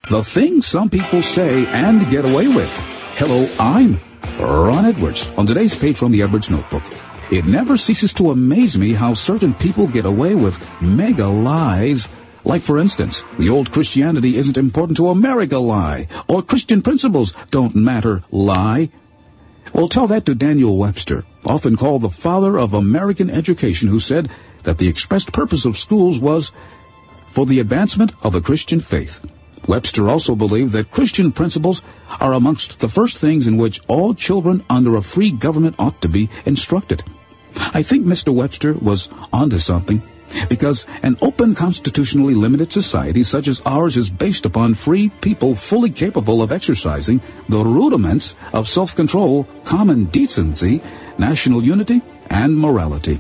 The things some people say and get away with. Hello, I'm Ron Edwards. On today's page from the Edwards Notebook, it never ceases to amaze me how certain people get away with mega lies. Like, for instance, the old Christianity isn't important to America lie, or Christian principles don't matter lie. Well, tell that to Daniel Webster, often called the father of American education, who said that the expressed purpose of schools was for the advancement of the Christian faith. Webster also believed that Christian principles are amongst the first things in which all children under a free government ought to be instructed. I think Mr. Webster was onto something, because an open, constitutionally limited society such as ours is based upon free people fully capable of exercising the rudiments of self-control, common decency, national unity, and morality.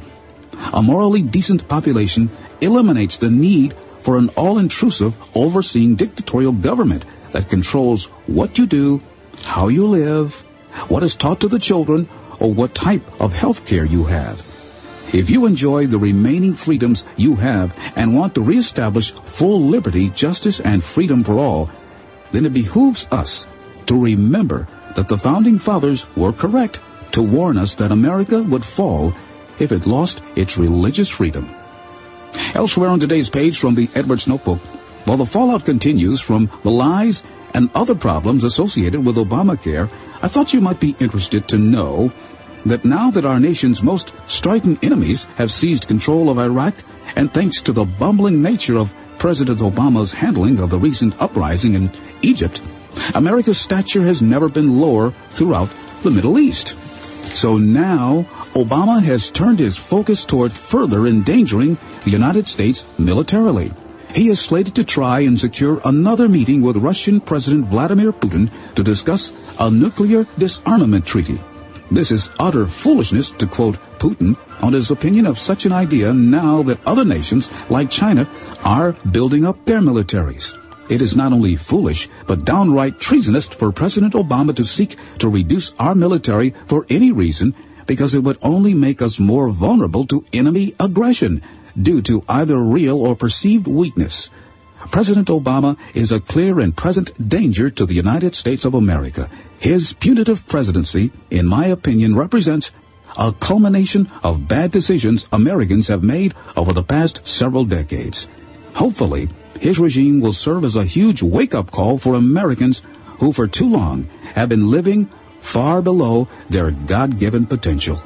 A morally decent population eliminates the need for an all-intrusive, overseeing dictatorial government that controls what you do, how you live, what is taught to the children, or what type of health care you have. If you enjoy the remaining freedoms you have and want to reestablish full liberty, justice, and freedom for all, then it behooves us to remember that the Founding Fathers were correct to warn us that America would fall if it lost its religious freedom. Elsewhere on today's page from the Edwards Notebook, while the fallout continues from the lies and other problems associated with Obamacare, I thought you might be interested to know that now that our nation's most strident enemies have seized control of Iraq, and thanks to the bumbling nature of President Obama's handling of the recent uprising in Egypt, America's stature has never been lower throughout the Middle East. So now, Obama has turned his focus toward further endangering the United States militarily. He is slated to try and secure another meeting with Russian President Vladimir Putin to discuss a nuclear disarmament treaty. This is utter foolishness, to quote Putin on his opinion of such an idea now that other nations, like China, are building up their militaries. It is not only foolish, but downright treasonous for President Obama to seek to reduce our military for any reason, because it would only make us more vulnerable to enemy aggression due to either real or perceived weakness. President Obama is a clear and present danger to the United States of America. His punitive presidency, in my opinion, represents a culmination of bad decisions Americans have made over the past several decades. Hopefully, his regime will serve as a huge wake-up call for Americans who for too long have been living far below their God-given potential.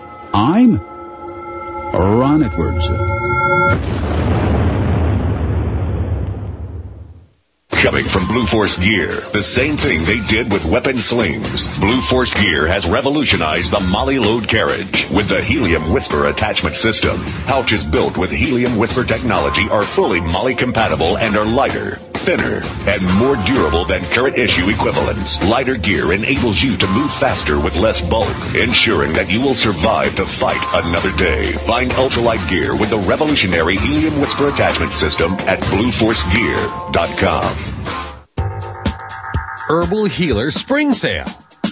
I'm Ron Edwards. Coming from Blue Force Gear, the same thing they did with weapon slings. Blue Force Gear has revolutionized the Molly load carriage with the Helium Whisper attachment system. Pouches built with Helium Whisper technology are fully Molly compatible and are lighter, thinner, and more durable than current issue equivalents. Lighter gear enables you to move faster with less bulk, ensuring that you will survive to fight another day. Find ultralight gear with the revolutionary Helium Whisper attachment system at BlueForceGear.com. Herbal Healer Spring Sale.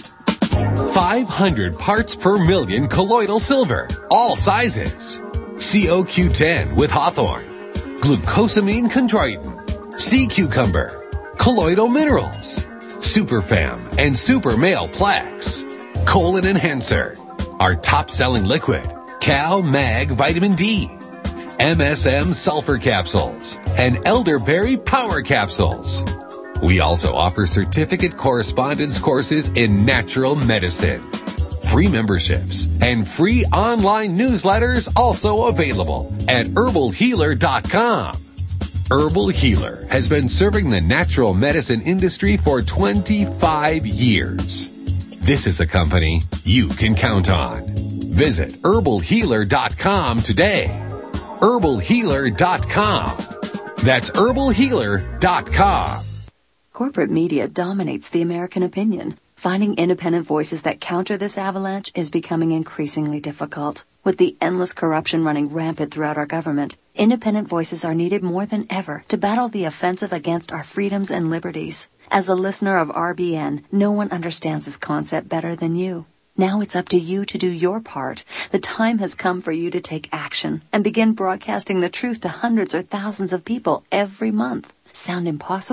500 parts per million colloidal silver, all sizes. COQ10 with hawthorn, glucosamine chondroitin, sea cucumber, colloidal minerals, Superfam and Super Male Plex, colon enhancer, our top-selling liquid, Cal Mag Vitamin D, MSM sulfur capsules, and elderberry power capsules. We also offer certificate correspondence courses in natural medicine. Free memberships and free online newsletters also available at herbalhealer.com. Herbal Healer has been serving the natural medicine industry for 25 years. This is a company you can count on. Visit herbalhealer.com today. herbalhealer.com. That's herbalhealer.com. Corporate media dominates the American opinion. Finding independent voices that counter this avalanche is becoming increasingly difficult. With the endless corruption running rampant throughout our government, independent voices are needed more than ever to battle the offensive against our freedoms and liberties. As a listener of RBN, no one understands this concept better than you. Now it's up to you to do your part. The time has come for you to take action and begin broadcasting the truth to hundreds or thousands of people every month. Sound impossible?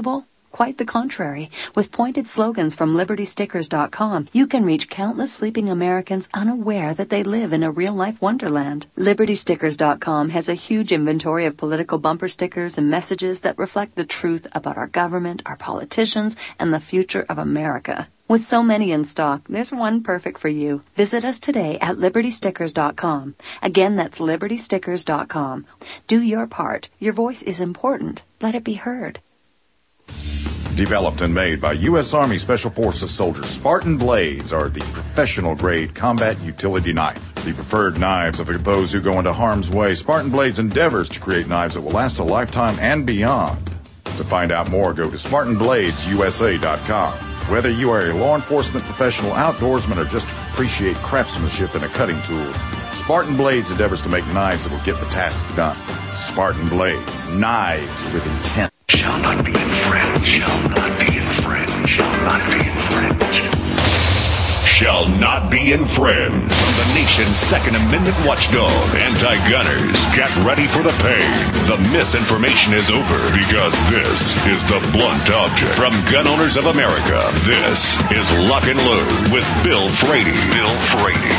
Quite the contrary. With pointed slogans from LibertyStickers.com, you can reach countless sleeping Americans unaware that they live in a real-life wonderland. LibertyStickers.com has a huge inventory of political bumper stickers and messages that reflect the truth about our government, our politicians, and the future of America. With so many in stock, there's one perfect for you. Visit us today at LibertyStickers.com. Again, that's LibertyStickers.com. Do your part. Your voice is important. Let it be heard. Developed and made by U.S. Army Special Forces soldiers, Spartan blades are the professional-grade combat utility knife. The preferred knives of those who go into harm's way. Spartan Blades endeavors to create knives that will last a lifetime and beyond. To find out more, go to SpartanBladesUSA.com. Whether you are a law enforcement professional, outdoorsman, or just appreciate craftsmanship in a cutting tool, Spartan Blades endeavors to make knives that will get the task done. Spartan Blades, knives with intent. Shall not be infringed. Shall not be infringed. Shall not be infringed. Shall not be infringed. From the nation's Second Amendment watchdog, anti-gunners, get ready for the pain. The misinformation is over because this is the blunt object. From Gun Owners of America, this is Lock and Load with Bill Frady. Bill Frady.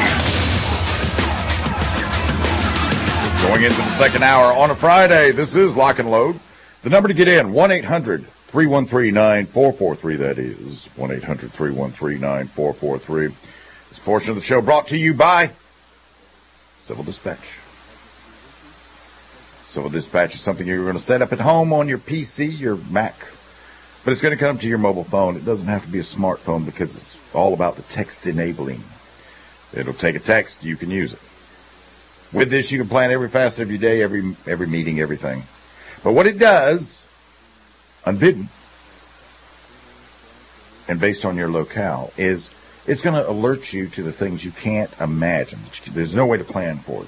Going into the second hour on a Friday, this is Lock and Load. The number to get in, 1-800-313-9443. That is 1-800-313-9443. This portion of the show brought to you by Civil Dispatch. Civil Dispatch is something you're going to set up at home on your PC, your Mac. But it's going to come to your mobile phone. It doesn't have to be a smartphone because it's all about the text enabling. It'll take a text, you can use it. With this, you can plan every facet of your day, every meeting, everything. But what it does, unbidden, and based on your locale, is it's going to alert you to the things you can't imagine. There's no way to plan for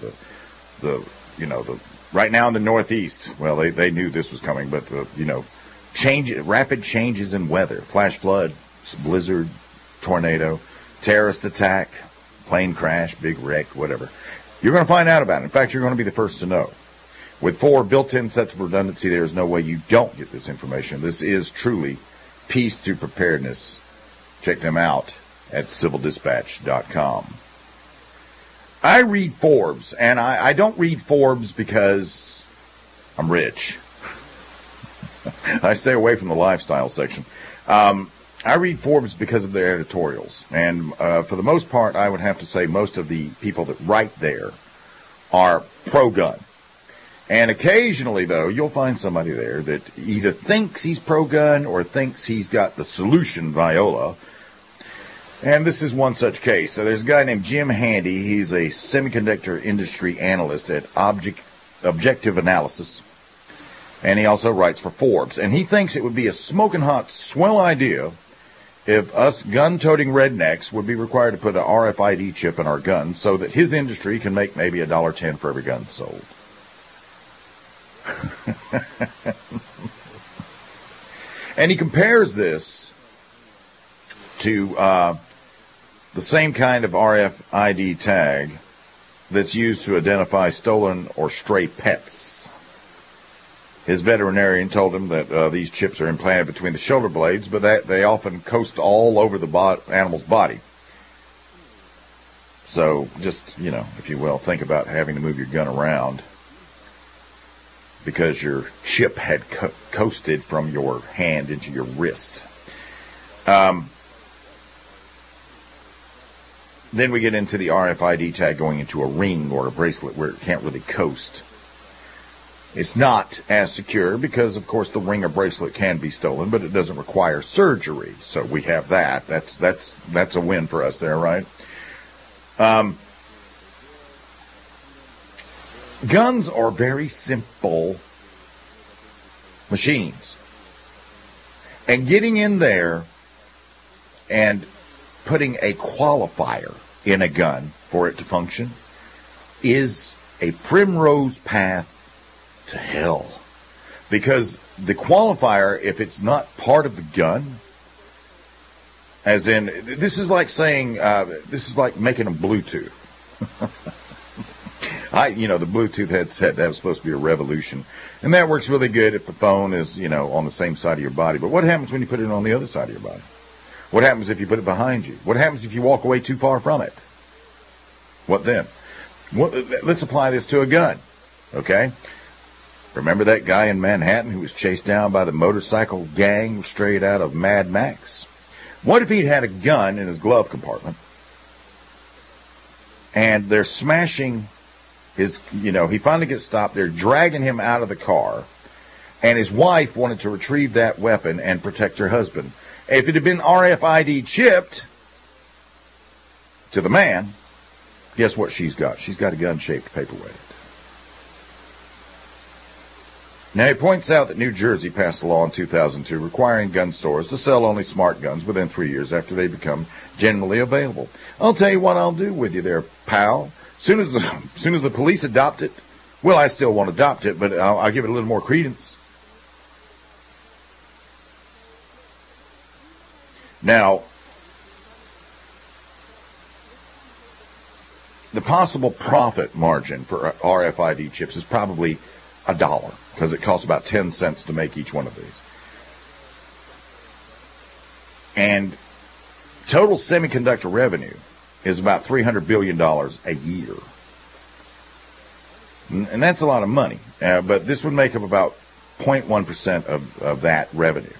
right now in the Northeast. Well, they knew this was coming, but rapid changes in weather, flash flood, blizzard, tornado, terrorist attack, plane crash, big wreck, whatever. You're going to find out about it. In fact, you're going to be the first to know. With 4 built-in sets of redundancy, there is no way you don't get this information. This is truly peace through preparedness. Check them out at civildispatch.com. I read Forbes, and I don't read Forbes because I'm rich. I stay away from the lifestyle section. I read Forbes because of their editorials. And for the most part, I would have to say most of the people that write there are pro-gun. And occasionally, though, you'll find somebody there that either thinks he's pro-gun or thinks he's got the solution viola. And this is one such case. So there's a guy named Jim Handy. He's a semiconductor industry analyst at Objective Analysis. And he also writes for Forbes. And he thinks it would be a smoking hot, swell idea if us gun-toting rednecks would be required to put an RFID chip in our guns so that his industry can make maybe $1.10 for every gun sold. And he compares this to the same kind of RFID tag that's used to identify stolen or stray pets. His veterinarian told him that these chips are implanted between the shoulder blades, but that they often coast all over the animal's body. So just, if you will, think about having to move your gun around because your chip had coasted from your hand into your wrist. Then we get into the RFID tag going into a ring or a bracelet where it can't really coast. It's not as secure because, of course, the ring or bracelet can be stolen, but it doesn't require surgery. So we have that. That's a win for us there, right? Guns are very simple machines. And getting in there and putting a qualifier in a gun for it to function is a primrose path to hell. Because the qualifier, if it's not part of the gun, as in, this is like saying, this is like making a Bluetooth. The Bluetooth headset, that was supposed to be a revolution. And that works really good if the phone is, on the same side of your body. But what happens when you put it on the other side of your body? What happens if you put it behind you? What happens if you walk away too far from it? What then? Let's apply this to a gun, okay? Remember that guy in Manhattan who was chased down by the motorcycle gang straight out of Mad Max? What if he'd had a gun in his glove compartment and they're smashing his, he finally gets stopped, they're dragging him out of the car, and his wife wanted to retrieve that weapon and protect her husband. If it had been RFID chipped to the man, guess what she's got? She's got a gun-shaped paperweight. Now, he points out that New Jersey passed a law in 2002 requiring gun stores to sell only smart guns within 3 years after they become generally available. I'll tell you what I'll do with you there, pal. Soon as the police adopt it, well, I still won't adopt it, but I'll give it a little more credence. Now, the possible profit margin for RFID chips is probably $1, because it costs about 10 cents to make each one of these. And total semiconductor revenue is about $300 billion a year. And that's a lot of money, but this would make up about 0.1% of that revenue.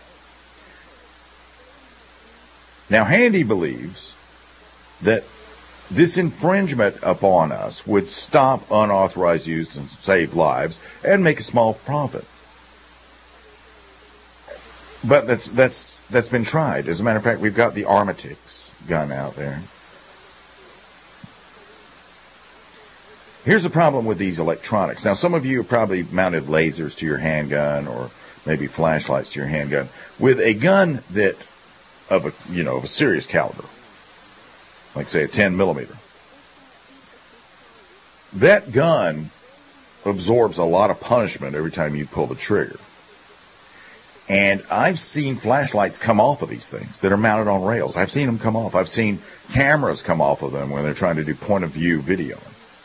Now, Handy believes that this infringement upon us would stop unauthorized use and save lives and make a small profit. But that's been tried. As a matter of fact, we've got the Armatix gun out there. Here's the problem with these electronics. Now, some of you have probably mounted lasers to your handgun or maybe flashlights to your handgun. With a gun that of a serious caliber, like say a 10 millimeter, that gun absorbs a lot of punishment every time you pull the trigger. And I've seen flashlights come off of these things that are mounted on rails. I've seen them come off. I've seen cameras come off of them when they're trying to do point of view video.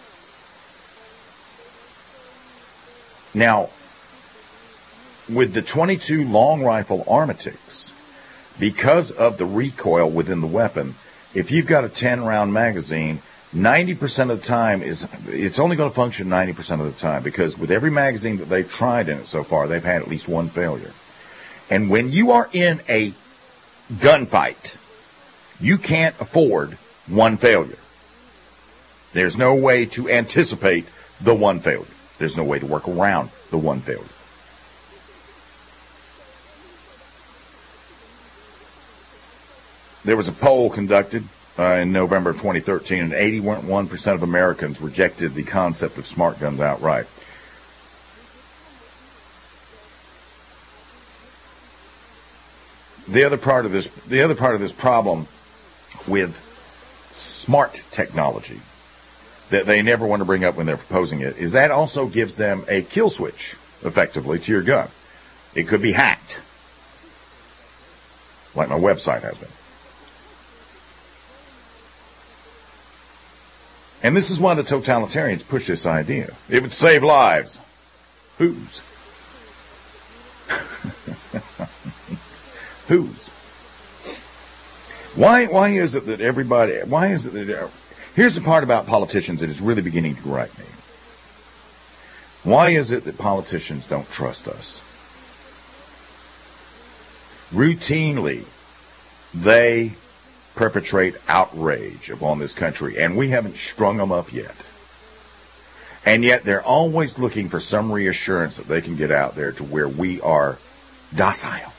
Now, with the .22 long rifle Armatix, because of the recoil within the weapon, if you've got a 10-round magazine, 90% of the time it's only going to function 90% of the time, because with every magazine that they've tried in it so far, they've had at least one failure. And when you are in a gunfight, you can't afford one failure. There's no way to anticipate the one failure. There's no way to work around the one failure. There was a poll conducted in November of 2013, and 81% of Americans rejected the concept of smart guns outright. The other part of this problem with smart technology that they never want to bring up when they're proposing it is that also gives them a kill switch, effectively, to your gun. It could be hacked, like my website has been. And this is why the totalitarians push this idea. It would save lives. Whose? Whose? Why is it that everybody, here's the part about politicians that is really beginning to gripe me. Why is it that politicians don't trust us? Routinely, they perpetrate outrage upon this country, and we haven't strung them up yet. And yet they're always looking for some reassurance that they can get out there to where we are docile.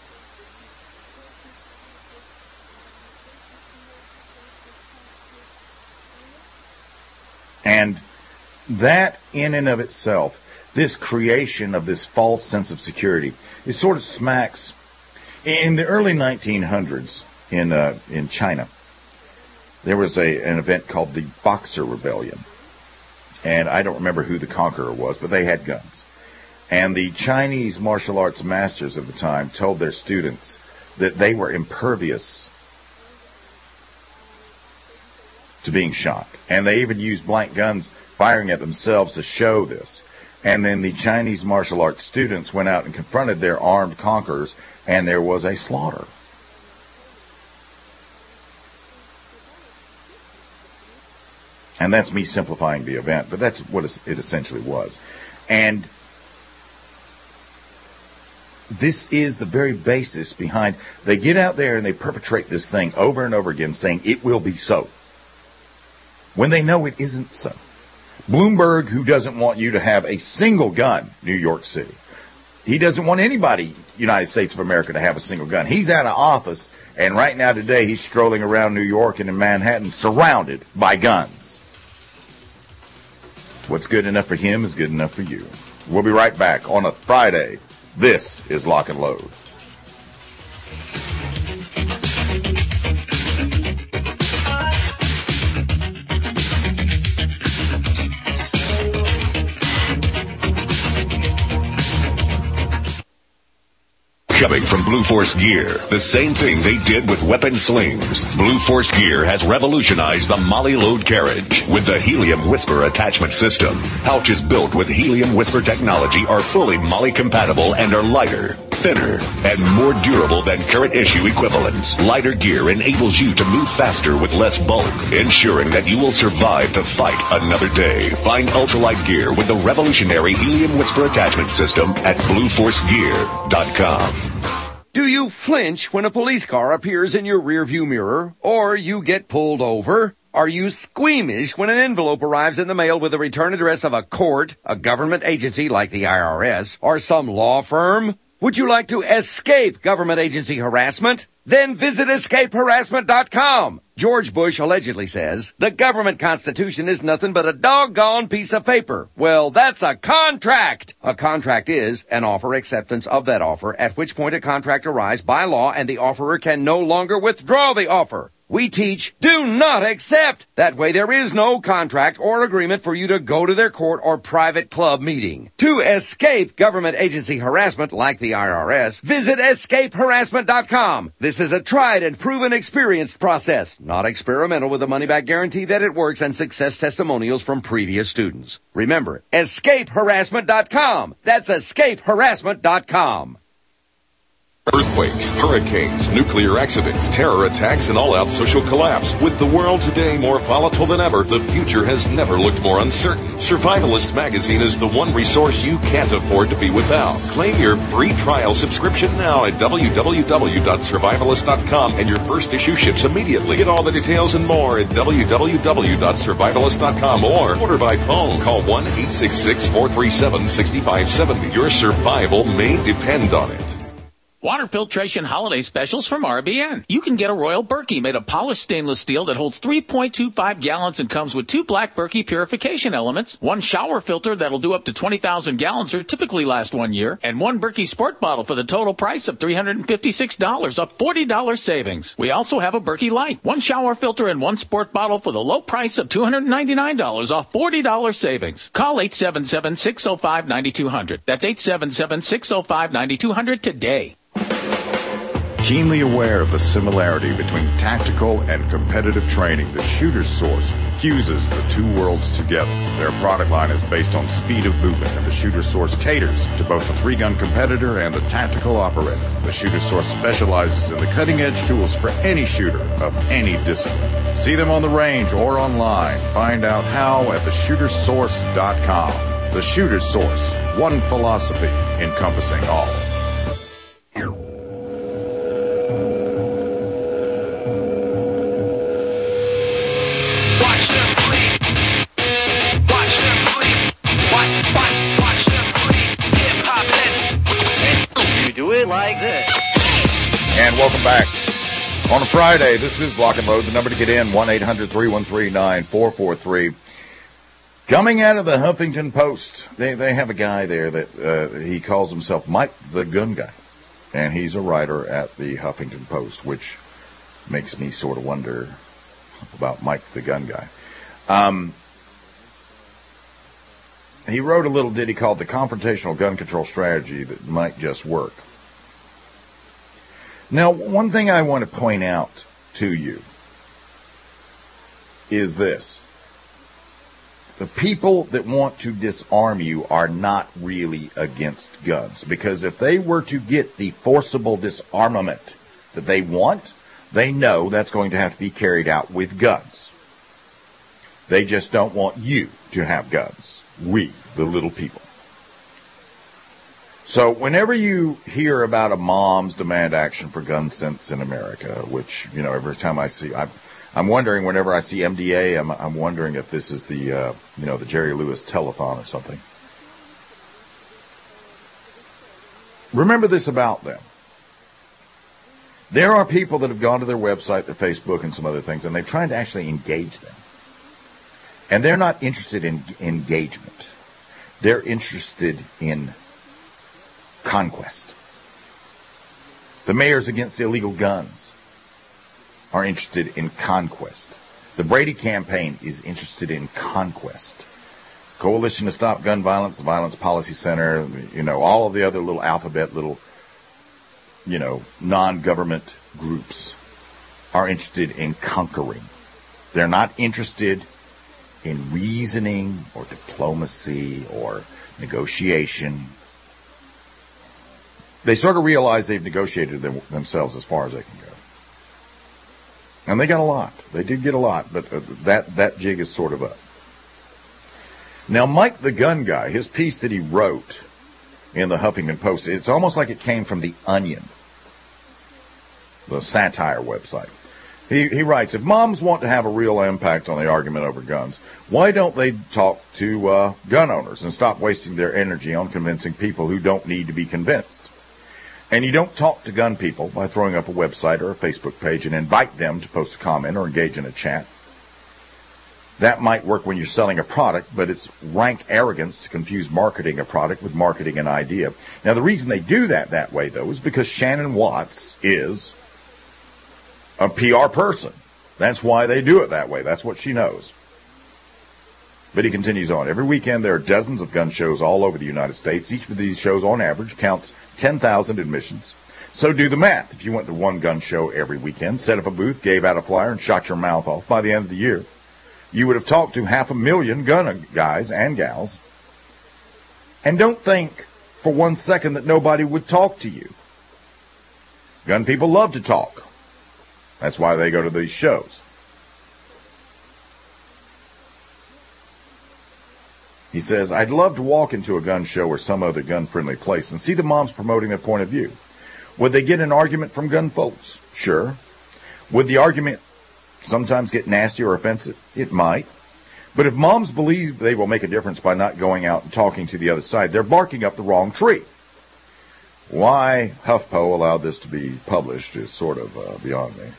And that in and of itself, this creation of this false sense of security, it sort of smacks. In the early 1900s in China, there was an event called the Boxer Rebellion. And I don't remember who the conqueror was, but they had guns. And the Chinese martial arts masters of the time told their students that they were impervious to being shot. And they even used blank guns firing at themselves to show this. And then the Chinese martial arts students went out and confronted their armed conquerors, and there was a slaughter. And that's me simplifying the event, but that's what it essentially was. And this is the very basis behind, they get out there and they perpetrate this thing over and over again saying it will be so, when they know it isn't so. Bloomberg, who doesn't want you to have a single gun, New York City. He doesn't want anybody, United States of America, to have a single gun. He's out of office, and right now today he's strolling around New York and in Manhattan surrounded by guns. What's good enough for him is good enough for you. We'll be right back on a Friday. This is Lock and Load. Coming from Blue Force Gear, the same thing they did with weapon slings. Blue Force Gear has revolutionized the Molly load carriage with the Helium Whisper attachment system. Pouches built with Helium Whisper technology are fully Molly compatible and are lighter, thinner, and more durable than current issue equivalents. Lighter gear enables you to move faster with less bulk, ensuring that you will survive to fight another day. Find ultralight gear with the revolutionary Helium Whisper attachment system at BlueForceGear.com. Do you flinch when a police car appears in your rearview mirror, or you get pulled over? Are you squeamish when an envelope arrives in the mail with the return address of a court, a government agency like the IRS, or some law firm? Would you like to escape government agency harassment? Then visit escapeharassment.com. George Bush allegedly says, the government constitution is nothing but a doggone piece of paper. Well, that's a contract. A contract is an offer acceptance of that offer, at which point a contract arrives by law and the offerer can no longer withdraw the offer. We teach, do not accept. That way there is no contract or agreement for you to go to their court or private club meeting. To escape government agency harassment like the IRS, visit escapeharassment.com. This is a tried and proven experienced process, not experimental, with a money-back guarantee that it works and success testimonials from previous students. Remember, escapeharassment.com. That's escapeharassment.com. Earthquakes, hurricanes, nuclear accidents, terror attacks, and all-out social collapse. With the world today more volatile than ever, the future has never looked more uncertain. Survivalist Magazine is the one resource you can't afford to be without. Claim your free trial subscription now at www.survivalist.com, and your first issue ships immediately. Get all the details and more at www.survivalist.com or order by phone. Call 1-866-437-6570. Your survival may depend on it. Water filtration holiday specials from RBN. You can get a Royal Berkey made of polished stainless steel that holds 3.25 gallons and comes with 2 black Berkey purification elements, 1 shower filter that'll do up to 20,000 gallons or typically last 1 year, and 1 Berkey Sport bottle for the total price of $356, a $40 savings. We also have a Berkey Light, 1 shower filter and 1 sport bottle for the low price of $299, a $40 savings. Call 877-605-9200. That's 877-605-9200 today. Keenly aware of the similarity between tactical and competitive training, the Shooter's Source fuses the two worlds together. Their product line is based on speed of movement, and the Shooter's Source caters to both the 3-gun competitor and the tactical operator. The Shooter's Source specializes in the cutting-edge tools for any shooter of any discipline. See them on the range or online. Find out how at theshootersource.com. The Shooter's Source, one philosophy encompassing all. Like this. And welcome back. On a Friday, this is Lock and Load. The number to get in, 1-800-313-9443. Coming out of the Huffington Post, they have a guy there that he calls himself Mike the Gun Guy. And he's a writer at the Huffington Post, which makes me sort of wonder about Mike the Gun Guy. He wrote a little ditty called The Confrontational Gun Control Strategy That Might Just Work. Now, one thing I want to point out to you is this. The people that want to disarm you are not really against guns, because if they were to get the forcible disarmament that they want, they know that's going to have to be carried out with guns. They just don't want you to have guns. We, the little people. So whenever you hear about a mom's demand action for gun sense in America, which, every time I see, I'm wondering, whenever I see MDA, I'm wondering if this is the Jerry Lewis telethon or something. Remember this about them. There are people that have gone to their website, their Facebook, and some other things, and they've tried to actually engage them. And they're not interested in engagement. They're interested in conquest. The mayors against illegal guns are interested in conquest. The Brady campaign is interested in conquest. Coalition to Stop Gun Violence, the Violence Policy Center, all of the other little alphabet, non-government groups are interested in conquering. They're not interested in reasoning or diplomacy or negotiation. They sort of realize they've negotiated themselves as far as they can go. And they got a lot. They did get a lot, but that jig is sort of up. Now, Mike the Gun Guy, his piece that he wrote in the Huffington Post, it's almost like it came from The Onion, the satire website. He writes, if moms want to have a real impact on the argument over guns, why don't they talk to gun owners and stop wasting their energy on convincing people who don't need to be convinced? And you don't talk to gun people by throwing up a website or a Facebook page and invite them to post a comment or engage in a chat. That might work when you're selling a product, but it's rank arrogance to confuse marketing a product with marketing an idea. Now, the reason they do that way, though, is because Shannon Watts is a PR person. That's why they do it that way. That's what she knows. But he continues on. Every weekend there are dozens of gun shows all over the United States. Each of these shows, on average, counts 10,000 admissions. So do the math. If you went to one gun show every weekend, set up a booth, gave out a flyer, and shot your mouth off by the end of the year, you would have talked to 500,000 gun guys and gals. And don't think for 1 second that nobody would talk to you. Gun people love to talk. That's why they go to these shows. He says, I'd love to walk into a gun show or some other gun-friendly place and see the moms promoting their point of view. Would they get an argument from gun folks? Sure. Would the argument sometimes get nasty or offensive? It might. But if moms believe they will make a difference by not going out and talking to the other side, they're barking up the wrong tree. Why HuffPo allowed this to be published is sort of beyond me.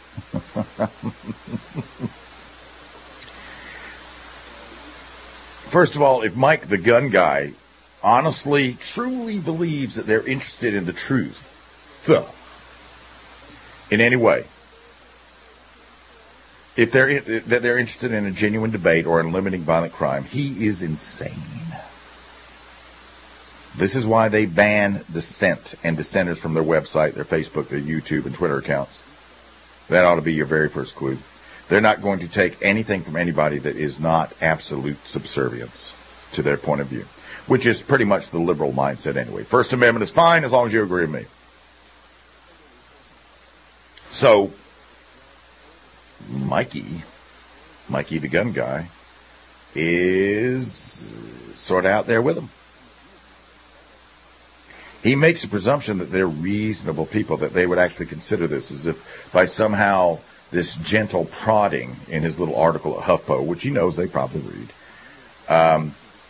First of all, if Mike the Gun Guy honestly, truly believes that they're interested in the truth, in any way, if they're interested in a genuine debate or in limiting violent crime, he is insane. This is why they ban dissent and dissenters from their website, their Facebook, their YouTube, and Twitter accounts. That ought to be your very first clue. They're not going to take anything from anybody that is not absolute subservience to their point of view, which is pretty much the liberal mindset anyway. First Amendment is fine as long as you agree with me. So, Mikey the Gun Guy, is sort of out there with them. He makes a presumption that they're reasonable people, that they would actually consider this as if by somehow this gentle prodding in his little article at HuffPo, which he knows they probably read,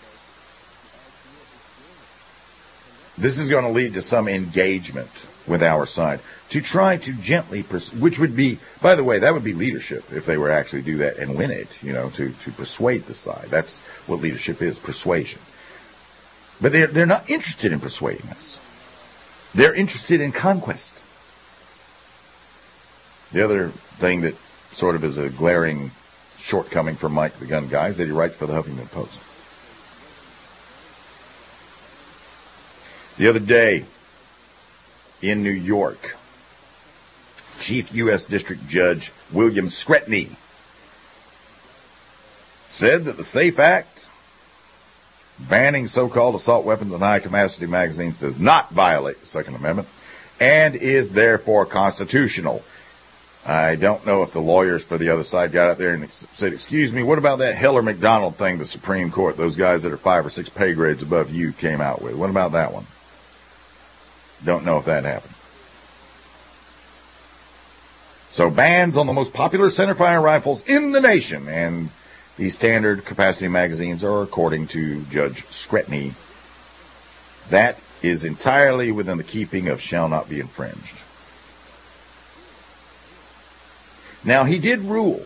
this is going to lead to some engagement with our side to try to gently, which would be, by the way, that would be leadership if they were actually do that and win it, to persuade the side. That's what leadership is, persuasion. But they're not interested in persuading us. They're interested in conquest. The other thing that sort of is a glaring shortcoming from Mike the Gun Guy is that he writes for the Huffington Post. The other day in New York, Chief U.S. District Judge William Scretany said that the SAFE Act banning so-called assault weapons and high-capacity magazines does not violate the Second Amendment and is therefore constitutional. I don't know if the lawyers for the other side got out there and said, excuse me, what about that Heller McDonald thing the Supreme Court, those guys that are 5 or 6 pay grades above you, came out with? What about that one? Don't know if that happened. So bans on the most popular centerfire rifles in the nation, and these standard capacity magazines are, according to Judge Scretany, that is entirely within the keeping of shall not be infringed. Now, he did rule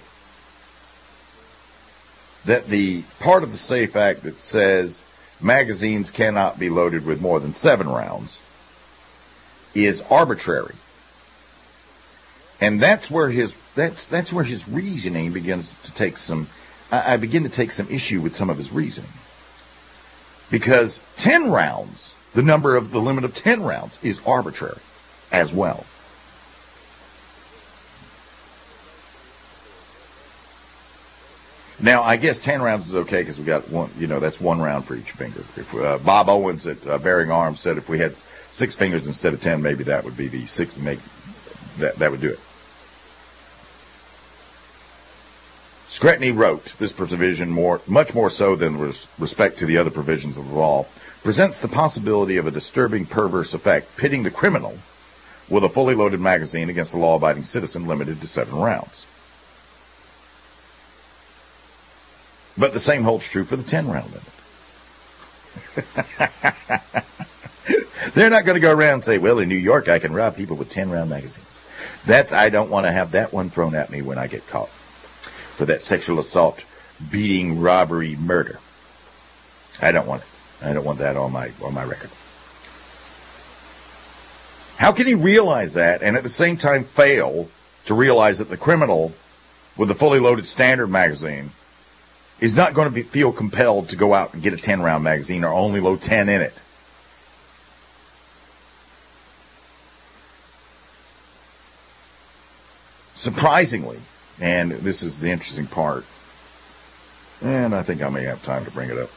that the part of the SAFE Act that says magazines cannot be loaded with more than 7 rounds is arbitrary. And that's where his reasoning begins to take some, I begin to take some issue with some of his reasoning. Because 10 rounds, the limit of 10 rounds is arbitrary as well. Now, I guess 10 rounds is okay because we got one, that's 1 round for each finger. If Bob Owens at Bearing Arms said if we had 6 fingers instead of 10, maybe that would be the 6, that would do it. Scretany wrote, this provision, much more so than with respect to the other provisions of the law, presents the possibility of a disturbing perverse effect, pitting the criminal with a fully loaded magazine against a law-abiding citizen limited to 7 rounds. But the same holds true for the 10-round limit. They're not going to go around and say, well, in New York, I can rob people with 10-round magazines. I don't want to have that one thrown at me when I get caught for that sexual assault, beating, robbery, murder. I don't want it. I don't want that on my record. How can he realize that and at the same time fail to realize that the criminal with the fully loaded standard magazine is not going to feel compelled to go out and get a 10-round magazine or only load 10 in it? Surprisingly, and this is the interesting part, and I think I may have time to bring it up.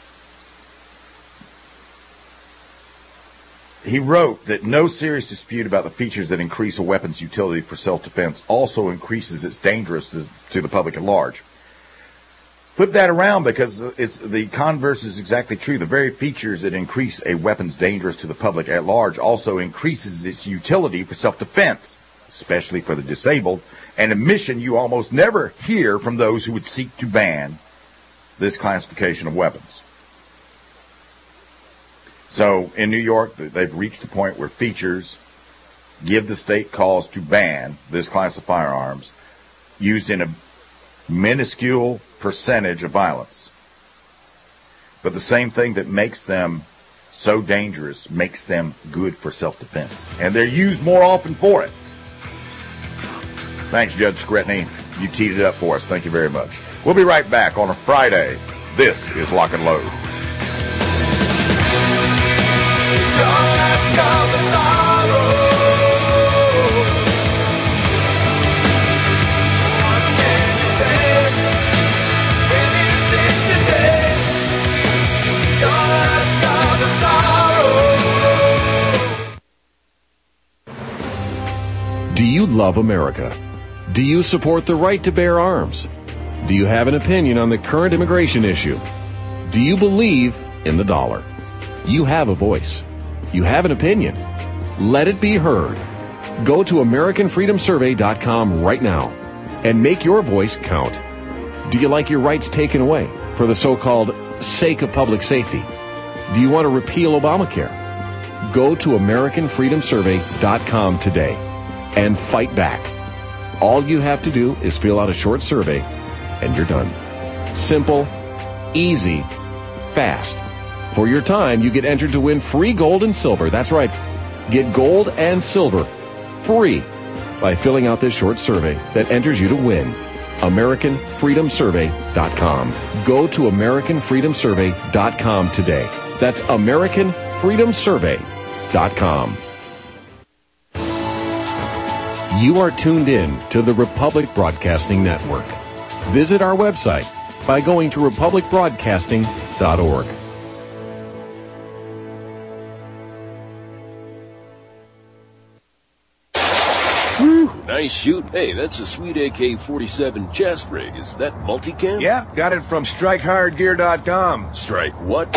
He wrote that no serious dispute about the features that increase a weapon's utility for self-defense also increases its dangerousness to the public at large. Flip that around, because the converse is exactly true. The very features that increase a weapon's dangerous to the public at large also increases its utility for self-defense, especially for the disabled, and a mission you almost never hear from those who would seek to ban this classification of weapons. So in New York, they've reached the point where features give the state cause to ban this class of firearms used in a minuscule percentage of violence. But the same thing that makes them so dangerous makes them good for self-defense. And they're used more often for it. Thanks, Judge Scretany. You teed it up for us. Thank you very much. We'll be right back on a Friday. This is Lock and Load. Do you love America? Do you support the right to bear arms? Do you have an opinion on the current immigration issue? Do you believe in the dollar? You have a voice. You have an opinion. Let it be heard. Go to AmericanFreedomSurvey.com right now and make your voice count. Do you like your rights taken away for the so-called sake of public safety? Do you want to repeal Obamacare? Go to AmericanFreedomSurvey.com today and fight back. All you have to do is fill out a short survey and you're done. Simple, easy, fast. For your time, you get entered to win free gold and silver. That's right. Get gold and silver free by filling out this short survey that enters you to win. AmericanFreedomSurvey.com. Go to AmericanFreedomSurvey.com today. That's AmericanFreedomSurvey.com. You are tuned in to the Republic Broadcasting Network. Visit our website, by going to republicbroadcasting.org. Nice shoot. Hey, that's a sweet AK-47 chest rig. Is that multicam? Yeah, got it from StrikeHardGear.com. Strike what?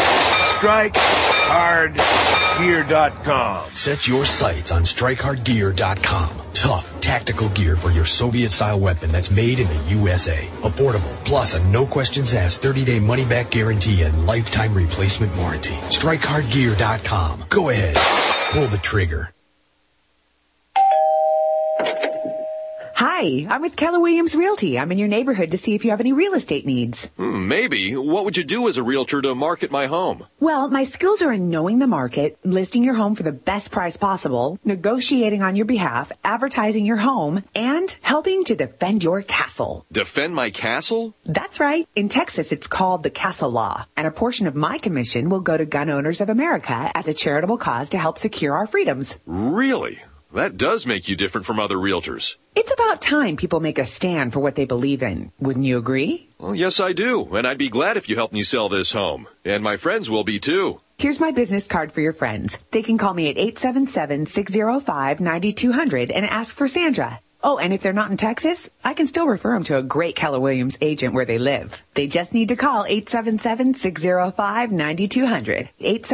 StrikeHardGear.com. Set your sights on StrikeHardGear.com. Tough, tactical gear for your Soviet-style weapon that's made in the USA. Affordable, plus a no-questions-asked 30-day money-back guarantee and lifetime replacement warranty. StrikeHardGear.com. Go ahead. Pull the trigger. Hi, I'm with Keller Williams Realty. I'm in your neighborhood to see if you have any real estate needs. Maybe. What would you do as a realtor to market my home? Well, my skills are in knowing the market, listing your home for the best price possible, negotiating on your behalf, advertising your home, and helping to defend your castle. Defend my castle? That's right. In Texas, it's called the Castle Law, and a portion of my commission will go to Gun Owners of America as a charitable cause to help secure our freedoms. Really? That does make you different from other realtors. It's about time people make a stand for what they believe in. Wouldn't you agree? Well, yes, I do. And I'd be glad if you helped me sell this home. And my friends will be, too. Here's my business card for your friends. They can call me at 877-605-9200 and ask for Sandra. Oh, and if they're not in Texas, I can still refer them to a great Keller Williams agent where they live. They just need to call 877-605-9200.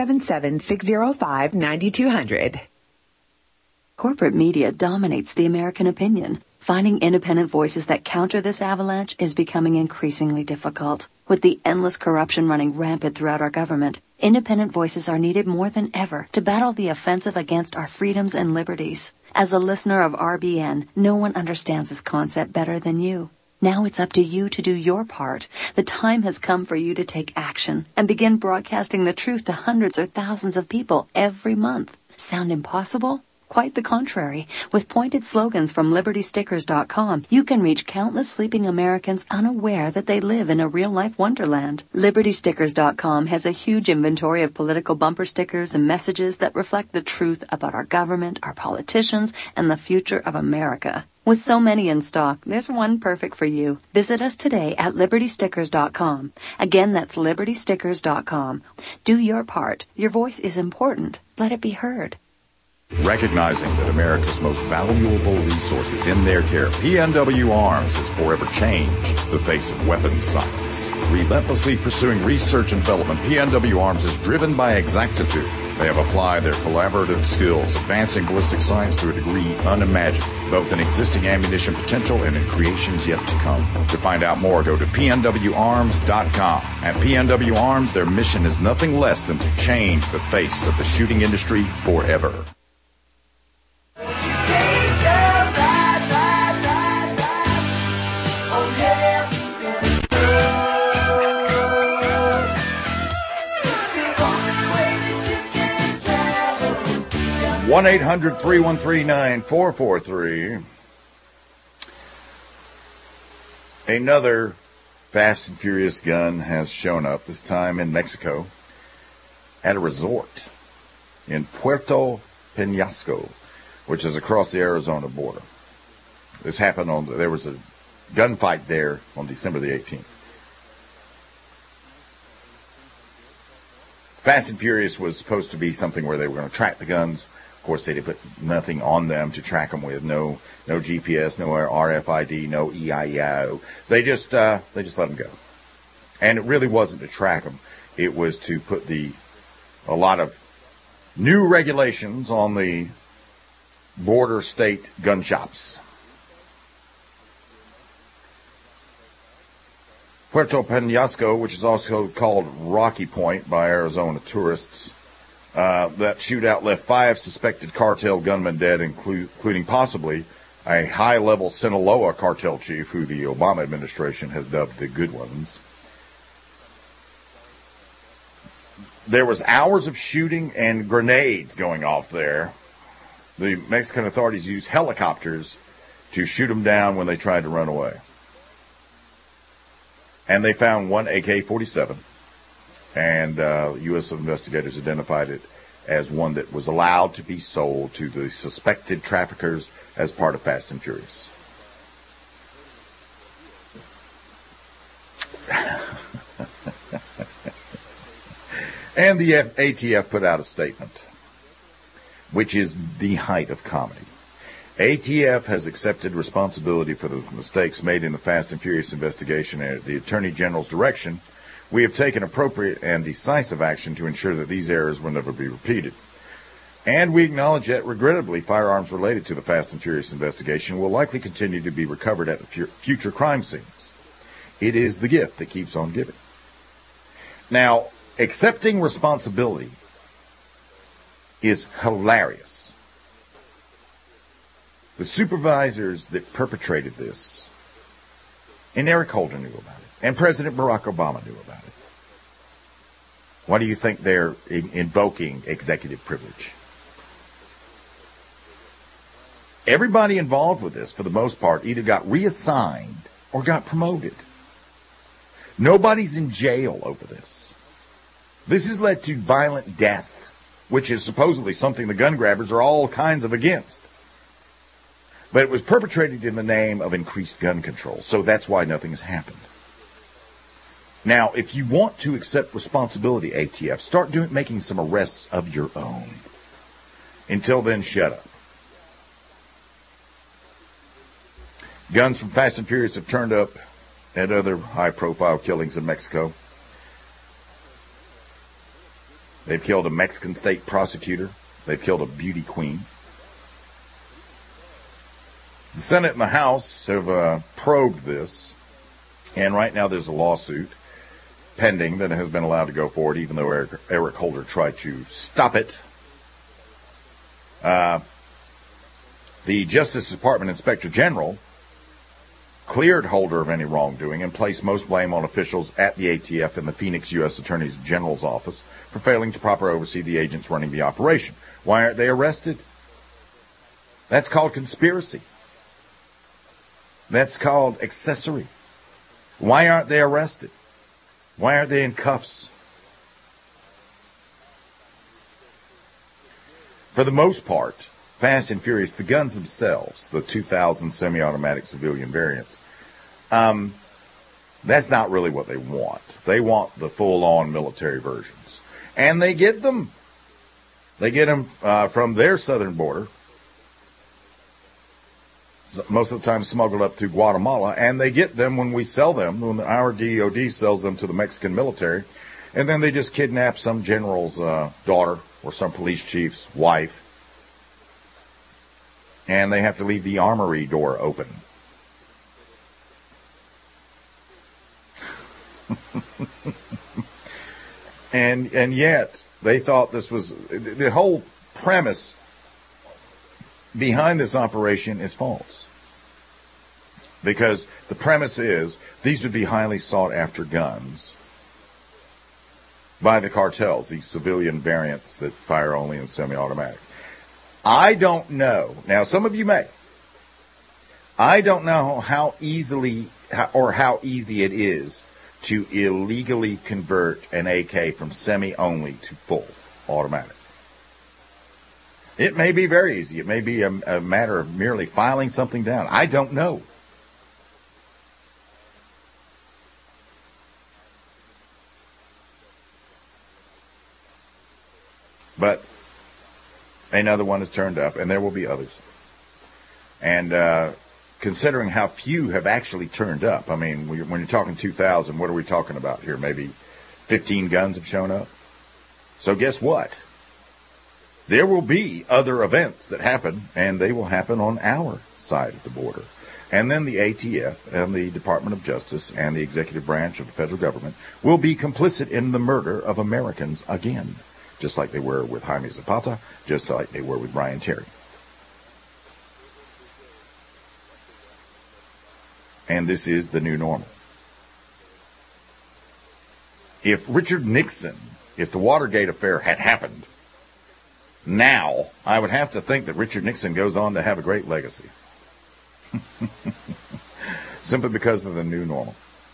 877-605-9200. Corporate media dominates the American opinion. Finding independent voices that counter this avalanche is becoming increasingly difficult. With the endless corruption running rampant throughout our government, independent voices are needed more than ever to battle the offensive against our freedoms and liberties. As a listener of RBN, no one understands this concept better than you. Now it's up to you to do your part. The time has come for you to take action and begin broadcasting the truth to hundreds or thousands of people every month. Sound impossible? Quite the contrary. With pointed slogans from LibertyStickers.com, you can reach countless sleeping Americans unaware that they live in a real-life wonderland. LibertyStickers.com has a huge inventory of political bumper stickers and messages that reflect the truth about our government, our politicians, and the future of America. With so many in stock, there's one perfect for you. Visit us today at LibertyStickers.com. Again, that's LibertyStickers.com. Do your part. Your voice is important. Let it be heard. Recognizing that America's most valuable resource is in their care, PNW Arms has forever changed the face of weapons science. Relentlessly pursuing research and development, PNW Arms is driven by exactitude. They have applied their collaborative skills, advancing ballistic science to a degree unimagined, both in existing ammunition potential and in creations yet to come. To find out more, go to PNWArms.com. At PNW Arms, their mission is nothing less than to change the face of the shooting industry forever. 1-800-313-9443. Another Fast and Furious gun has shown up, this time in Mexico, at a resort in Puerto Peñasco, which is across the Arizona border. This happened there was a gunfight there on December the 18th. Fast and Furious was supposed to be something where they were going to track the guns. Of course, they put nothing on them to track them with. No GPS, no RFID, no EIEO. They just let them go. And it really wasn't to track them. It was to put a lot of new regulations on the border state gun shops. Puerto Peñasco, which is also called Rocky Point by Arizona tourists, that shootout left 5 suspected cartel gunmen dead, including possibly a high-level Sinaloa cartel chief, who the Obama administration has dubbed the good ones. There was hours of shooting and grenades going off there. The Mexican authorities used helicopters to shoot them down when they tried to run away. And they found one AK-47, and U.S. investigators identified it as one that was allowed to be sold to the suspected traffickers as part of Fast and Furious. And the ATF put out a statement, which is the height of comedy. ATF has accepted responsibility for the mistakes made in the Fast and Furious investigation, and at the Attorney General's direction, we have taken appropriate and decisive action to ensure that these errors will never be repeated. And we acknowledge that, regrettably, firearms related to the Fast and Furious investigation will likely continue to be recovered at the future crime scenes. It is the gift that keeps on giving. Now, accepting responsibility is hilarious. The supervisors that perpetrated this, and Eric Holder knew about it, and President Barack Obama knew about it. Why do you think they're invoking executive privilege? Everybody involved with this, for the most part, either got reassigned or got promoted. Nobody's in jail over this. This has led to violent death, which is supposedly something the gun grabbers are all kinds of against. But it was perpetrated in the name of increased gun control, so that's why nothing has happened. Now, if you want to accept responsibility, ATF, start making some arrests of your own. Until then, shut up. Guns from Fast and Furious have turned up at other high-profile killings in Mexico. They've killed a Mexican state prosecutor. They've killed a beauty queen. The Senate and the House have probed this, and right now there's a lawsuit pending that has been allowed to go forward, even though Eric Holder tried to stop it. The Justice Department Inspector General cleared Holder of any wrongdoing and placed most blame on officials at the ATF and the Phoenix U.S. Attorney General's office for failing to properly oversee the agents running the operation. Why aren't they arrested? That's called conspiracy. That's called accessory. Why aren't they arrested? Why aren't they in cuffs? For the most part, Fast and Furious, the guns themselves, the 2000 semi-automatic civilian variants, that's not really what they want. They want the full-on military versions. And they get them. They get them from their southern border, most of the time smuggled up through Guatemala, and they get them when we sell them, when our DOD sells them to the Mexican military, and then they just kidnap some general's daughter or some police chief's wife, and they have to leave the armory door open. and yet they thought this was the whole premise behind this operation is false. Because the premise is these would be highly sought after guns by the cartels, these civilian variants that fire only in semi-automatic. I don't know. Now, some of you may. I don't know how easy it is to illegally convert an AK from semi-only to full automatic. It may be very easy. It may be a matter of merely filing something down. I don't know. But another one has turned up, and there will be others. And considering how few have actually turned up, I mean, when you're talking 2,000, what are we talking about here? Maybe 15 guns have shown up? So guess what? There will be other events that happen, and they will happen on our side of the border. And then the ATF and the Department of Justice and the executive branch of the federal government will be complicit in the murder of Americans again, just like they were with Jaime Zapata, just like they were with Brian Terry. And this is the new normal. If Richard Nixon, if the Watergate affair had happened, now, I would have to think that Richard Nixon goes on to have a great legacy. Simply because of the new normal.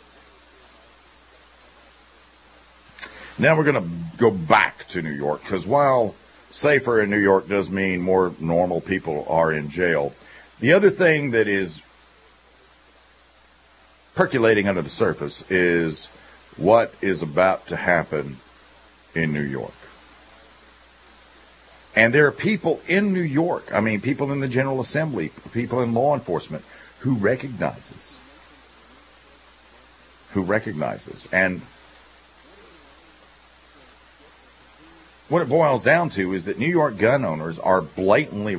Now we're going to go back to New York, because while safer in New York does mean more normal people are in jail, the other thing that is percolating under the surface is what is about to happen in New York. And there are people in New York, people in the General Assembly, people in law enforcement, who recognize this. And what it boils down to is that New York gun owners are blatantly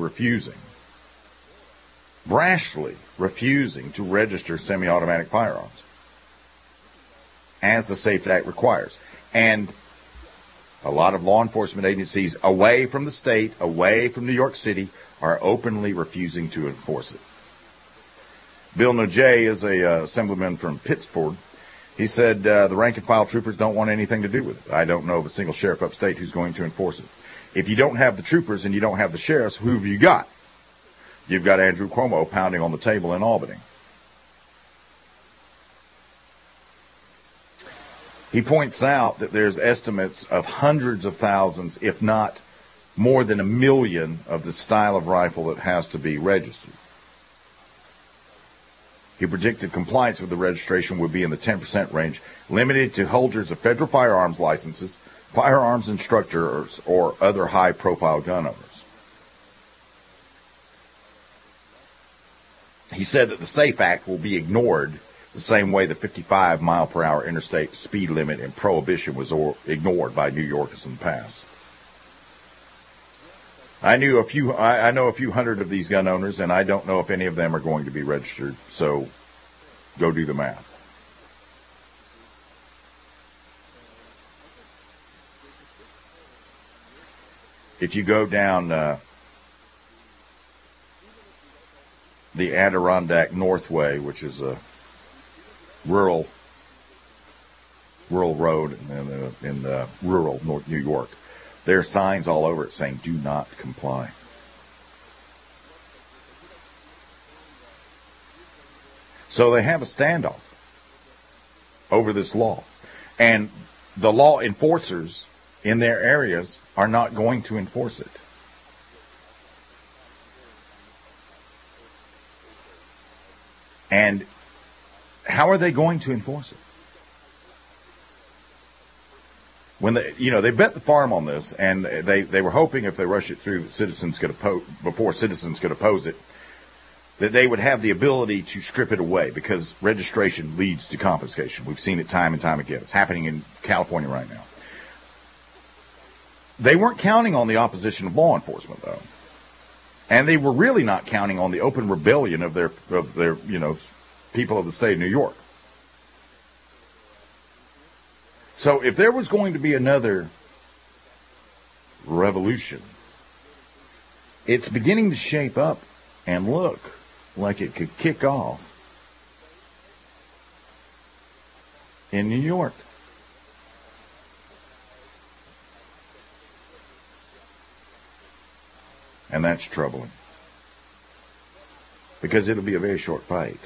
brashly refusing to register semi-automatic firearms, as the SAFE Act requires. And a lot of law enforcement agencies away from the state, away from New York City, are openly refusing to enforce it. Bill Nojay is a assemblyman from Pittsford. He said the rank-and-file troopers don't want anything to do with it. I don't know of a single sheriff upstate who's going to enforce it. If you don't have the troopers and you don't have the sheriffs, who have you got? You've got Andrew Cuomo pounding on the table in Albany. He points out that there's estimates of hundreds of thousands, if not more than 1 million, of the style of rifle that has to be registered. He predicted compliance with the registration would be in the 10% range, limited to holders of federal firearms licenses, firearms instructors, or other high-profile gun owners. He said that the SAFE Act will be ignored the same way the 55-mile-per-hour interstate speed limit and prohibition was ignored by New Yorkers in the past. I know a few hundred of these gun owners, and I don't know if any of them are going to be registered, so go do the math. If you go down the Adirondack Northway, which is a rural road in rural North New York, there are signs all over it saying, do not comply. So they have a standoff over this law. And the law enforcers in their areas are not going to enforce it. And how are they going to enforce it? When they bet the farm on this, and they were hoping if they rush it through that citizens could before citizens could oppose it, that they would have the ability to strip it away, because registration leads to confiscation. We've seen it time and time again. It's happening in California right now. They weren't counting on the opposition of law enforcement, though, and they were really not counting on the open rebellion of their people of the state of New York. So if there was going to be another revolution, it's beginning to shape up and look like it could kick off in New York. And that's troubling, because it'll be a very short fight.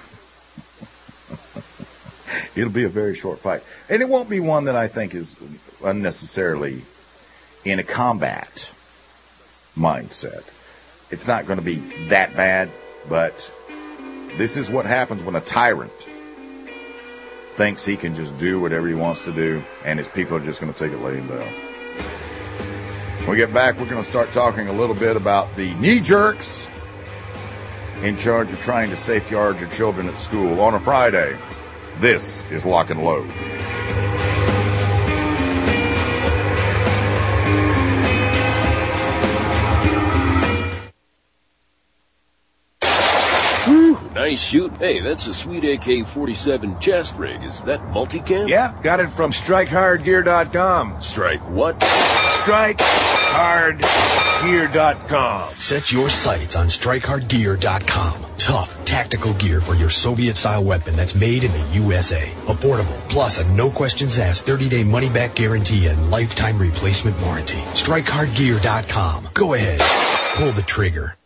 It'll be a very short fight. And it won't be one that I think is unnecessarily in a combat mindset. It's not going to be that bad, but this is what happens when a tyrant thinks he can just do whatever he wants to do, and his people are just going to take it laying down. When we get back, we're going to start talking a little bit about the knee-jerks in charge of trying to safeguard your children at school on a Friday. This is Lock and Load. Whew, nice shoot. Hey, that's a sweet AK-47 chest rig. Is that multicam? Yeah, got it from StrikeHardGear.com. Strike what? StrikeHardGear.com. Set your sights on StrikeHardGear.com. Tough, tactical gear for your Soviet-style weapon that's made in the USA. Affordable, plus a no-questions-asked 30-day money-back guarantee and lifetime replacement warranty. StrikeHardGear.com. Go ahead. Pull the trigger.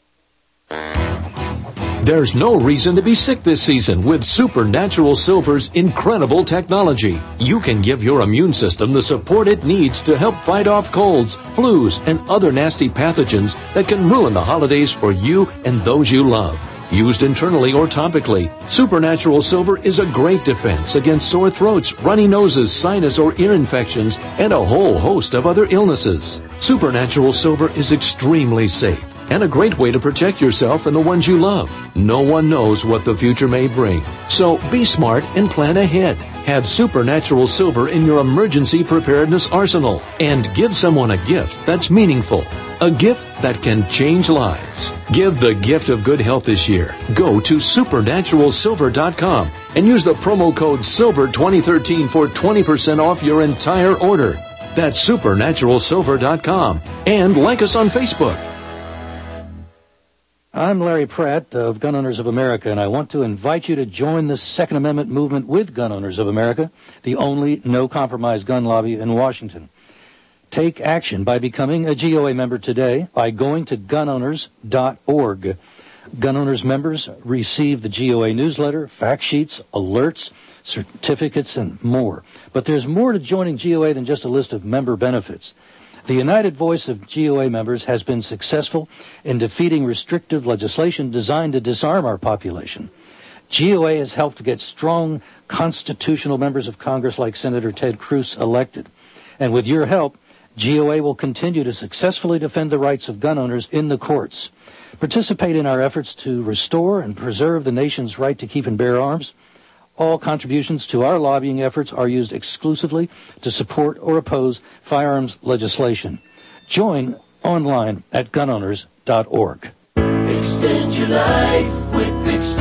There's no reason to be sick this season with Supernatural Silver's incredible technology. You can give your immune system the support it needs to help fight off colds, flus, and other nasty pathogens that can ruin the holidays for you and those you love. used internally or topically. Supernatural Silver is a great defense against sore throats, runny noses, sinus or ear infections, and a whole host of other illnesses. Supernatural Silver is extremely safe and a great way to protect yourself and the ones you love. No one knows what the future may bring, so be smart and plan ahead. Have Supernatural Silver in your emergency preparedness arsenal and give someone a gift that's meaningful. A gift that can change lives. Give the gift of good health this year. Go to supernaturalsilver.com and use the promo code SILVER2013 for 20% off your entire order. That's supernaturalsilver.com. And like us on Facebook. I'm Larry Pratt of Gun Owners of America, and I want to invite you to join the Second Amendment movement with Gun Owners of America, the only no-compromise gun lobby in Washington. Take action by becoming a GOA member today by going to gunowners.org. Gun Owners members receive the GOA newsletter, fact sheets, alerts, certificates, and more. But there's more to joining GOA than just a list of member benefits. The united voice of GOA members has been successful in defeating restrictive legislation designed to disarm our population. GOA has helped to get strong constitutional members of Congress like Senator Ted Cruz elected. And with your help, GOA will continue to successfully defend the rights of gun owners in the courts. Participate in our efforts to restore and preserve the nation's right to keep and bear arms. All contributions to our lobbying efforts are used exclusively to support or oppose firearms legislation. Join online at gunowners.org. Extend your life with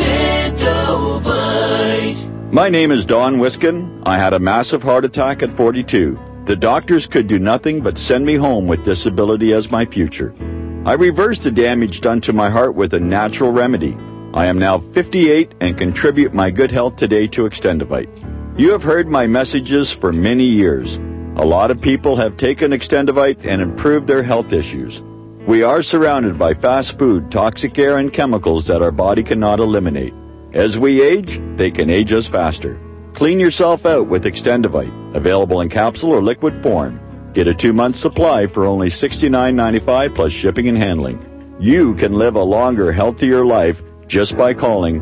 Extendovite. My name is Don Wiskin. I had a massive heart attack at 42. The doctors could do nothing but send me home with disability as my future. I reversed the damage done to my heart with a natural remedy. I am now 58 and contribute my good health today to Extendovite. You have heard my messages for many years. A lot of people have taken Extendovite and improved their health issues. We are surrounded by fast food, toxic air, and chemicals that our body cannot eliminate. As we age, they can age us faster. Clean yourself out with Extendovite, available in capsule or liquid form. Get a 2-month supply for only $69.95 plus shipping and handling. You can live a longer, healthier life just by calling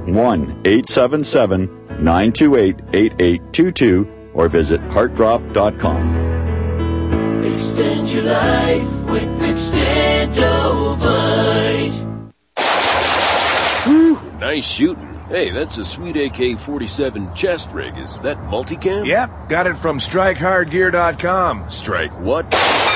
1-877-928-8822 or visit heartdrop.com. Extend your life with Extendovite. Whew, nice shooting. Hey, that's a sweet AK-47 chest rig. Is that multicam? Yep, got it from StrikeHardGear.com. Strike what?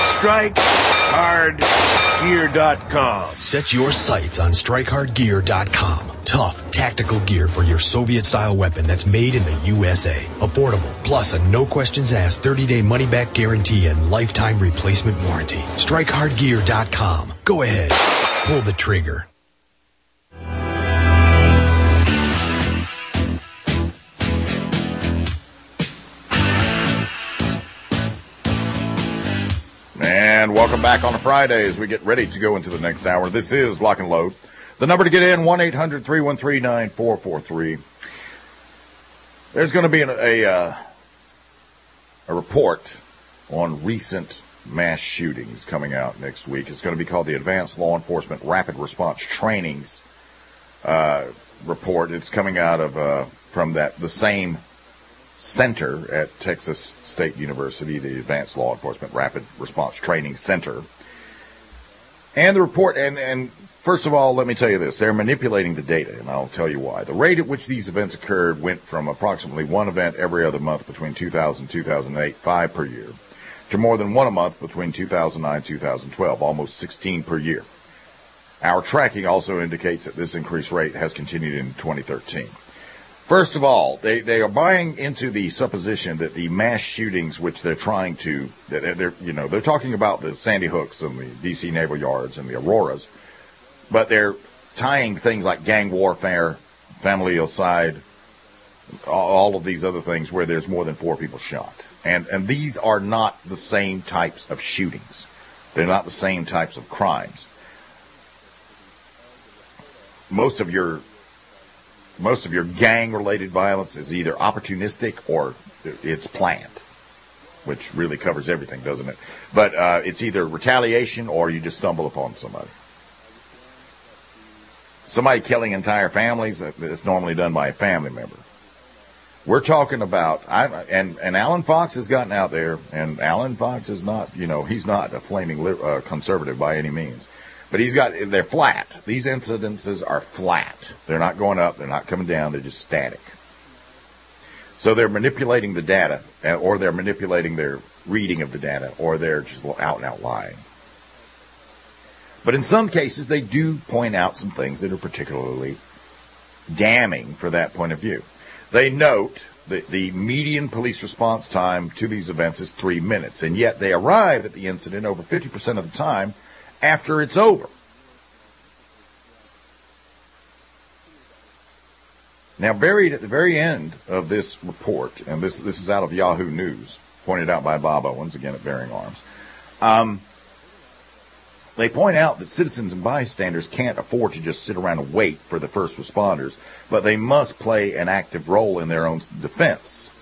StrikeHardGear.com. Set your sights on StrikeHardGear.com. Tough, tactical gear for your Soviet-style weapon that's made in the USA. Affordable, plus a no-questions-asked 30-day money-back guarantee and lifetime replacement warranty. StrikeHardGear.com. Go ahead. Pull the trigger. And welcome back on a Friday as we get ready to go into the next hour. This is Lock and Load. The number to get in, 1-800-313-9443. There's going to be a report on recent mass shootings coming out next week. It's going to be called the Advanced Law Enforcement Rapid Response Trainings report. It's coming out of from the same center at Texas State University, the Advanced Law Enforcement Rapid Response Training Center. And the report, and first of all, let me tell you this. They're manipulating the data, and I'll tell you why. The rate at which these events occurred went from approximately one event every other month between 2000 and 2008, 5 per year, to more than one a month between 2009 and 2012, almost 16 per year. Our tracking also indicates that this increased rate has continued in 2013. First of all, they are buying into the supposition that the mass shootings, which they're trying to, they're talking about the Sandy Hooks and the D.C. Naval Yards and the Auroras, but they're tying things like gang warfare, familicide, all of these other things where there's more than 4 people shot. And these are not the same types of shootings. They're not the same types of crimes. Most of your gang-related violence is either opportunistic or it's planned, which really covers everything, doesn't it? But it's either retaliation or you just stumble upon somebody. somebody killing entire families, that's normally done by a family member. We're talking about, and Alan Fox has gotten out there, and Alan Fox is not, he's not a flaming conservative by any means. But they're flat. These incidences are flat. They're not going up, they're not coming down, they're just static. So they're manipulating the data, or they're manipulating their reading of the data, or they're just out and out lying. But in some cases, they do point out some things that are particularly damning for that point of view. They note that the median police response time to these events is 3 minutes, and yet they arrive at the incident over 50% of the time after it's over. Now, buried at the very end of this report, and this is out of Yahoo News, pointed out by Bob Owens, again at Bearing Arms, they point out that citizens and bystanders can't afford to just sit around and wait for the first responders, but they must play an active role in their own defense.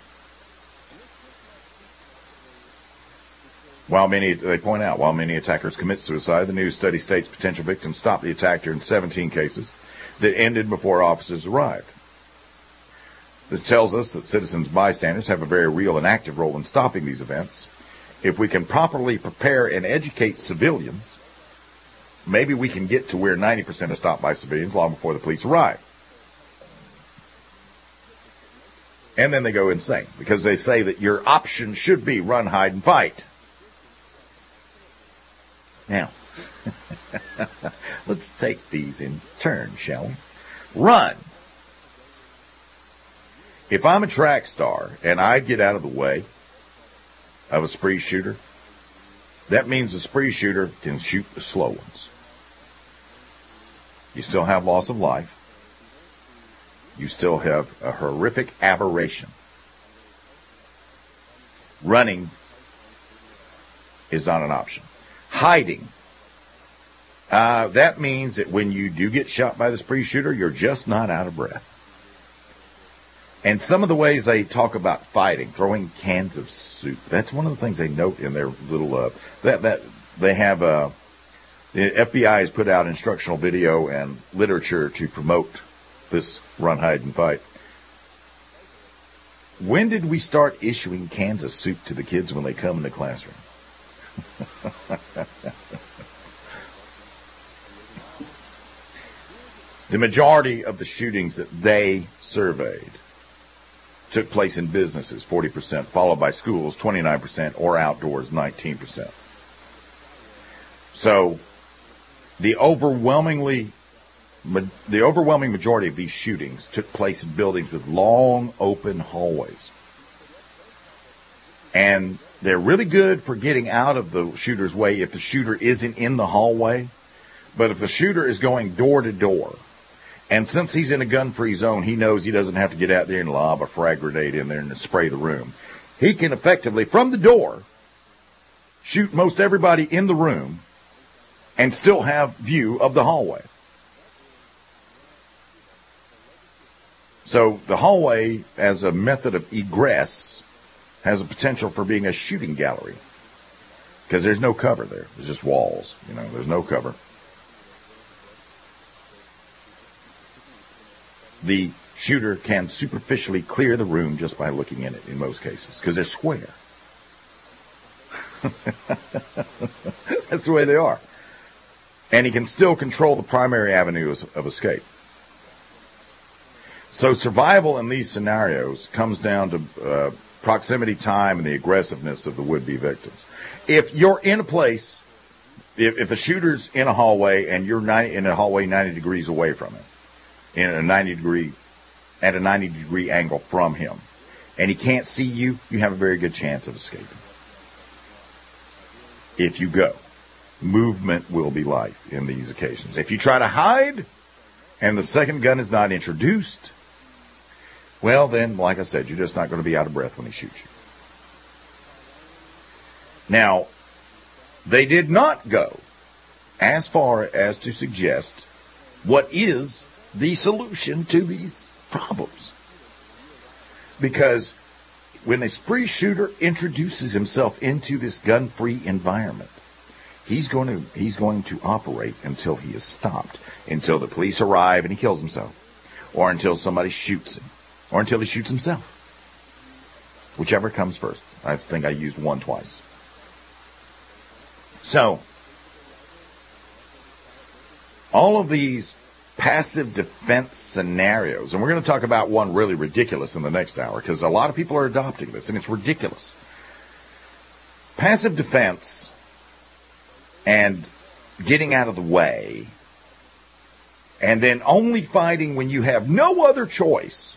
They point out, while many attackers commit suicide, the new study states potential victims stopped the attacker in 17 cases that ended before officers arrived. This tells us that citizens and bystanders have a very real and active role in stopping these events. If we can properly prepare and educate civilians, maybe we can get to where 90% are stopped by civilians long before the police arrive. And then they go insane because they say that your option should be run, hide, and fight. Now, let's take these in turn, shall we? Run. If I'm a track star and I get out of the way of a spree shooter, that means the spree shooter can shoot the slow ones. You still have loss of life. You still have a horrific aberration. Running is not an option. Hiding. That means that when you do get shot by the spree shooter, you're just not out of breath. And some of the ways they talk about fighting, throwing cans of soup, that's one of the things they note in their little, that they have, the FBI has put out instructional video and literature to promote this run, hide, and fight. When did we start issuing cans of soup to the kids when they come in the classroom? The majority of the shootings that they surveyed took place in businesses, 40%, followed by schools, 29%, or outdoors, 19%. So the overwhelming majority of these shootings took place in buildings with long, open hallways. And they're really good for getting out of the shooter's way if the shooter isn't in the hallway. But if the shooter is going door to door, and since he's in a gun-free zone, he knows he doesn't have to get out there and lob a frag grenade in there and spray the room. He can effectively, from the door, shoot most everybody in the room and still have view of the hallway. So the hallway, as a method of egress, has a potential for being a shooting gallery because there's no cover there. There's just walls. There's no cover. The shooter can superficially clear the room just by looking in it in most cases because they're square. That's the way they are. And he can still control the primary avenues of escape. So survival in these scenarios comes down to proximity time and the aggressiveness of the would-be victims. If you're in a place, if the shooter's in a hallway and you're in a hallway 90 degrees away from him, at a 90 degree angle from him, and he can't see you, you have a very good chance of escaping. If you go, movement will be life in these occasions. If you try to hide and the second gun is not introduced, well then, like I said, you're just not going to be out of breath when he shoots you. Now, they did not go as far as to suggest what is the solution to these problems. Because when a spree shooter introduces himself into this gun-free environment, He's going to operate until he is stopped, until the police arrive and he kills himself, or until somebody shoots him, or until he shoots himself. Whichever comes first. I think I used one twice. So, all of these passive defense scenarios, and we're going to talk about one really ridiculous in the next hour, because a lot of people are adopting this, and it's ridiculous. Passive defense and getting out of the way, and then only fighting when you have no other choice.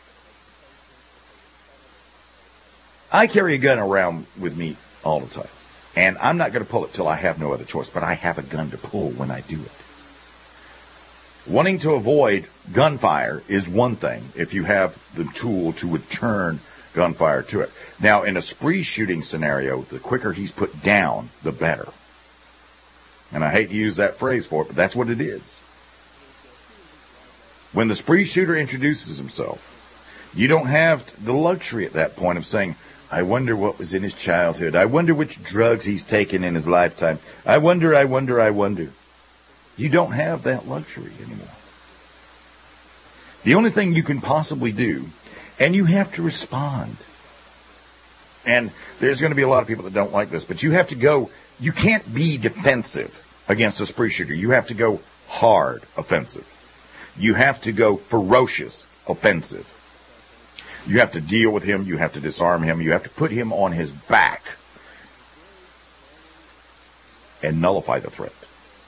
I carry a gun around with me all the time, and I'm not going to pull it till I have no other choice, but I have a gun to pull when I do it. Wanting to avoid gunfire is one thing if you have the tool to return gunfire to it. Now, in a spree shooting scenario, the quicker he's put down, the better. And I hate to use that phrase for it, but that's what it is. When the spree shooter introduces himself, you don't have the luxury at that point of saying, I wonder what was in his childhood. I wonder which drugs he's taken in his lifetime. I wonder. You don't have that luxury anymore. The only thing you can possibly do, and you have to respond. And there's going to be a lot of people that don't like this, but you have to go, you can't be defensive against a spree shooter. You have to go hard offensive. You have to go ferocious offensive. You have to deal with him. You have to disarm him. You have to put him on his back and nullify the threat.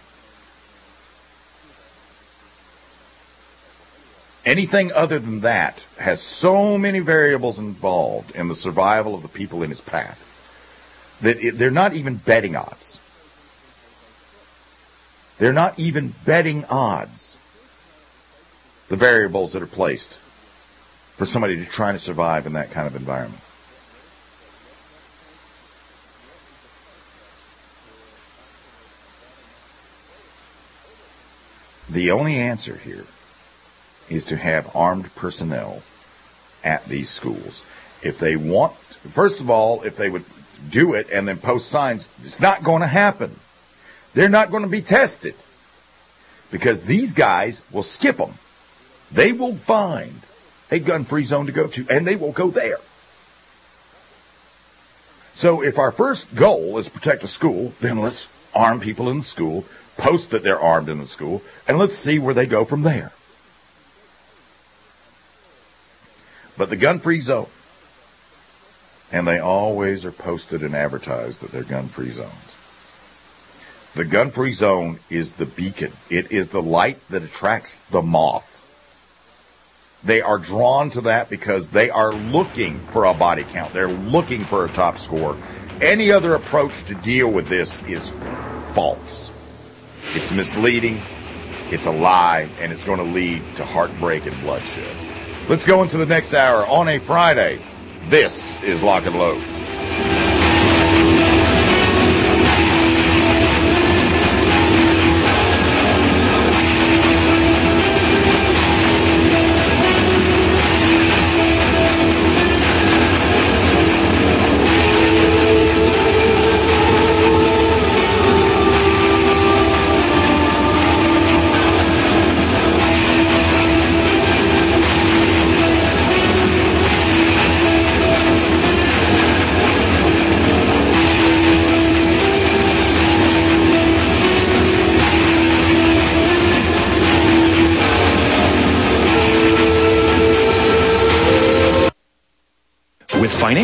Anything other than that has so many variables involved in the survival of the people in his path that they're not even betting odds. They're not even betting odds, the variables that are placed for somebody to try to survive in that kind of environment. The only answer here is to have armed personnel at these schools. If they want, first of all, if they would do it and then post signs, it's not going to happen. They're not going to be tested because these guys will skip them. They will find a gun-free zone to go to, and they will go there. So if our first goal is to protect a school, then let's arm people in the school, post that they're armed in the school, and let's see where they go from there. But the gun-free zone, and they always are posted and advertised that they're gun-free zones. The gun-free zone is the beacon. It is the light that attracts the moth. They are drawn to that because they are looking for a body count. They're looking for a top score. Any other approach to deal with this is false. It's misleading, it's a lie, and it's going to lead to heartbreak and bloodshed. Let's go into the next hour on a Friday. This is Lock and Load.